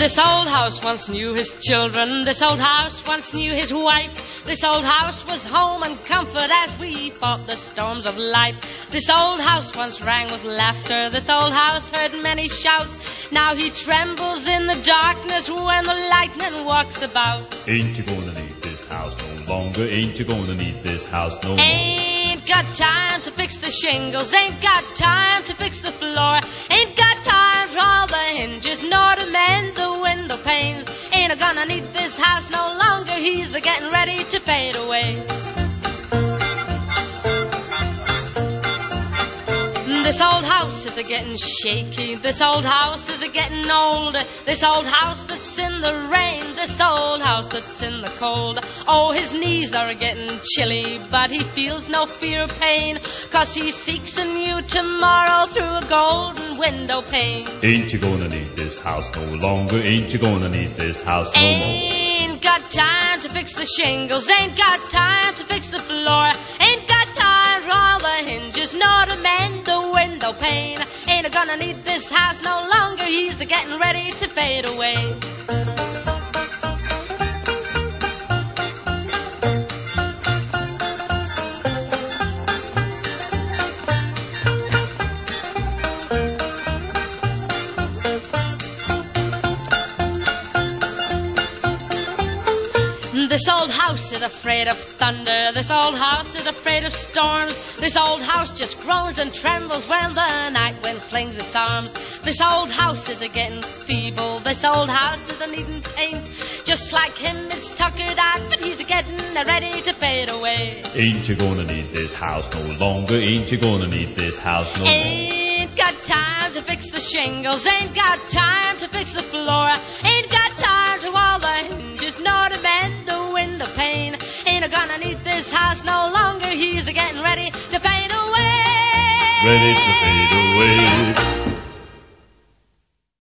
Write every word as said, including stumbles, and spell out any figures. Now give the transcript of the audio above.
This old house once knew his children. This old house once knew his wife. This old house was home and comfort as we fought the storms of life. This old house once rang with laughter. This old house heard many shouts. Now he trembles in the darkness when the lightning walks about. Ain't you gonna need this house no longer? Ain't you gonna need this house no more? Ain't got time to fix the shingles. Ain't got time to fix the floor. Ain't got time for all the hinges nor to mend the window panes. Ain't gonna need this house no longer. He's a getting ready to fade away. This old house is a-getting shaky. This old house is a-getting old. This old house that's in the rain. This old house that's in the cold. Oh, his knees are a-getting chilly, but he feels no fear of pain, 'cause he seeks a new tomorrow through a golden window pane. Ain't you gonna need this house no longer? Ain't you gonna need this house no more? Ain't got time to fix the shingles. Ain't got time to fix the floor. Ain't got time for all the hinges nor to mend the window pane. Ain't gonna need this house no longer. He's a-getting ready to fade away. This old house is afraid of thunder. This old house is afraid of storms. This old house just groans and trembles when the night wind flings its arms. This old house is a-getting feeble. This old house is a-needing paint. Just like him, it's tuckered out, but he's a-getting ready to fade away. Ain't you gonna need this house no longer? Ain't you gonna need this house no more? Ain't got time to fix the shingles. Ain't got time to fix the floor. Ain't got time to all the hinges nor to mend the window pane. Ain't gonna need this house no longer. He's a-getting ready to fade away. Ready to fade away.